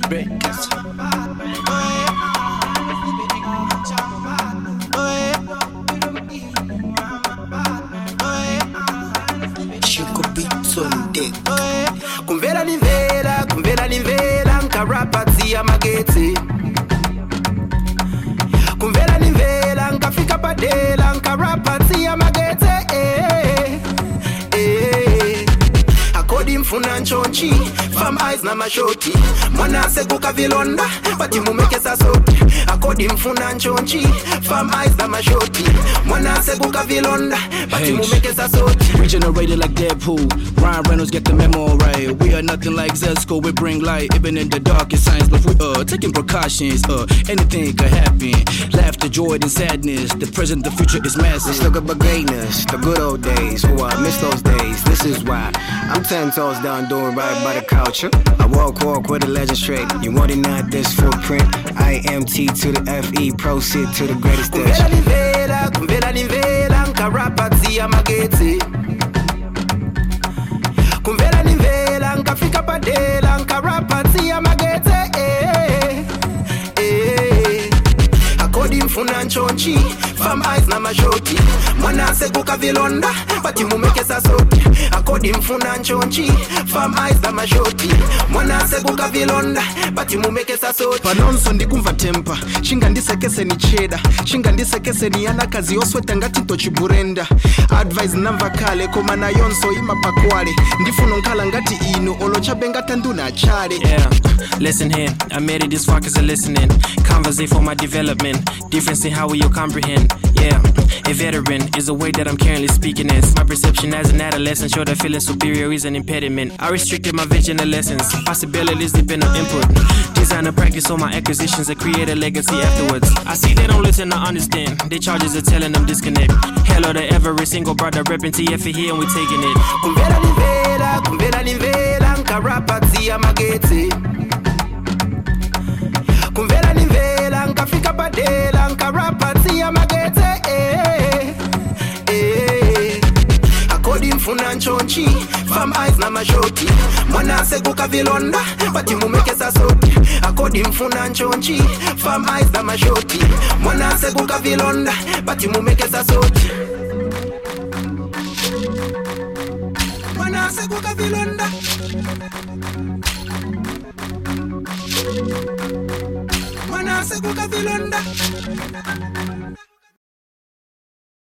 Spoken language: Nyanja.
Breakers. Chico Beats on deck. Kumvela nimvela nkarapati ya mageti. Kumvela nimvela nkafika padela nkarapati ya mageti. Akodi mfuna nchonchi, fam eyes na mashoti. Mwana seguka vilonda, bati mumeke sasoti. Akodi mfuna nchonchi, fam eyes na mashoti. Mwana seguka vilonda, bati mumeke sasoti. Regenerated like Deadpool. Ryan Reynolds get the memo right. We are nothing like Zesco, we bring light even in the darkest signs. But we taking precautions, anything could happen. Laughter, joy, and sadness. The present, the future is massive. Let's look up at greatness, the good old days. Oh, I miss those days. This is why I'm 10 toes down doing right by the culture. I walk with a legend straight. You want it not this footprint. I am T to the FE, proceed to the greatest stage. Kumvela nimvela nkarapati ya mageti. Kumvela nimvela nkafika padela nkarapati ya mageti. Akodi mfuna nchonchi, fam eyes na mashoti. Mwana seguka vilonda, bati mumeke sasoti. Akodi mfuna nchonchi, fam eyes na mashoti. Mwana seguka vilonda, bati mumeke sasoti. Panonso ndikumva tempa, shinga ndisekese ni cheda. Shinga ndisekese ni anakazi osweta ngati tochiburenda. Advice namva kale, koma na yonso ima pakwale. Ndifuno nkala ngati inu, olochabe ngata nduna chale. Yeah, listen here, I made it this far cause I'm listening. Conversate for my development, difference in how you comprehend. Yeah, a veteran is a way that I'm currently speaking as. My perception as an adolescent showed that feeling superior is an impediment. I restricted my vision and lessons, possibilities depend on input. Design and practice on my acquisitions and create a legacy afterwards. I see they don't listen or understand, their charges are telling them disconnect. Hello to every single brother repping TF here and we taking it. Kumvela nimvela nkarapati ya mageti. Kumvela nimvela nkafika padela nkarapati ya mageti. Akodi mfuna nchonchi, fam eyes na mashoti. Mwana seguka vilonda, bati mumeke sasoti. Akodi mfuna nchonchi, fam eyes na mashoti. Mwana seguka vilonda, bati mumeke sasoti. Mwana seguka vilonda. Mwana seguka vilonda.